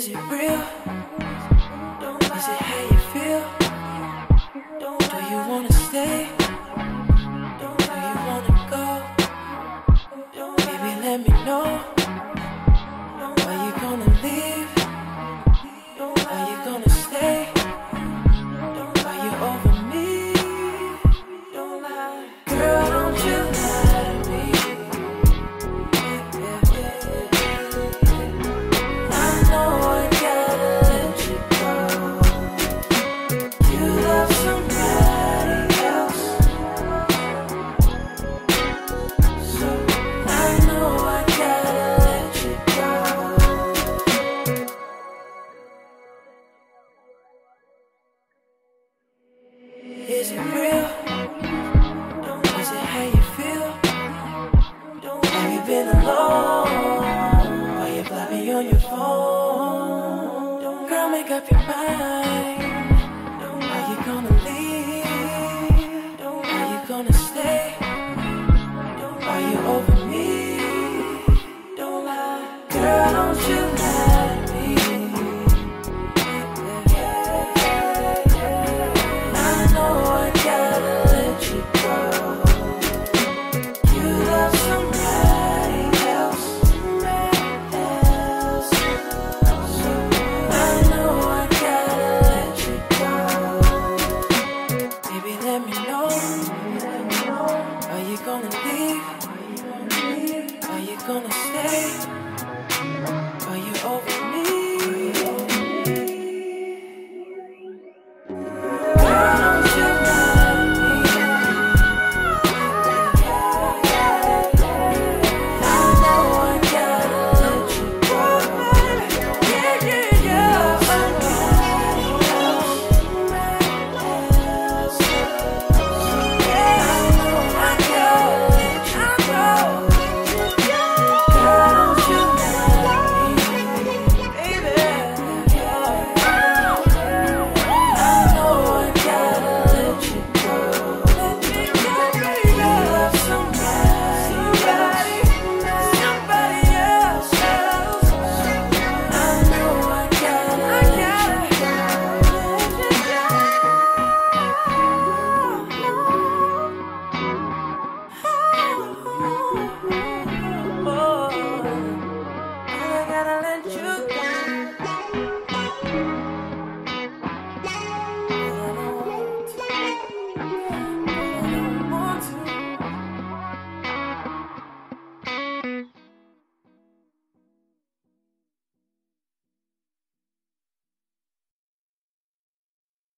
Is it real? Is it how you feel? Do you wanna stay? Do you wanna go? Baby, let me know. Are you gonna leave? Are you gonna stay? Are you over me? Don't lie. Girl, don't you lie to me. I know I gotta let you go. You love somebody else, so I know I gotta let you go. Is it real? Is it how you feel? Have you been alone? Are you blabbing on your phone? Girl, make up your mind. Are you gonna leave? Are you gonna stay? Are you over me? Don't lie. Girl, don't you lie to me. I know I gotta let you go. You love somebody else. So I know I gotta let you go. Baby, let me know. Are you gonna leave? Are you gonna stay? Are you over me? Girl, don't you lie to me. I know I gotta let you go. You love somebody else. I know I gotta let you go. Girl, don't you lie to me, baby. I know I gotta let you go. You love somebody else. I know I gotta let you go. I gotta let you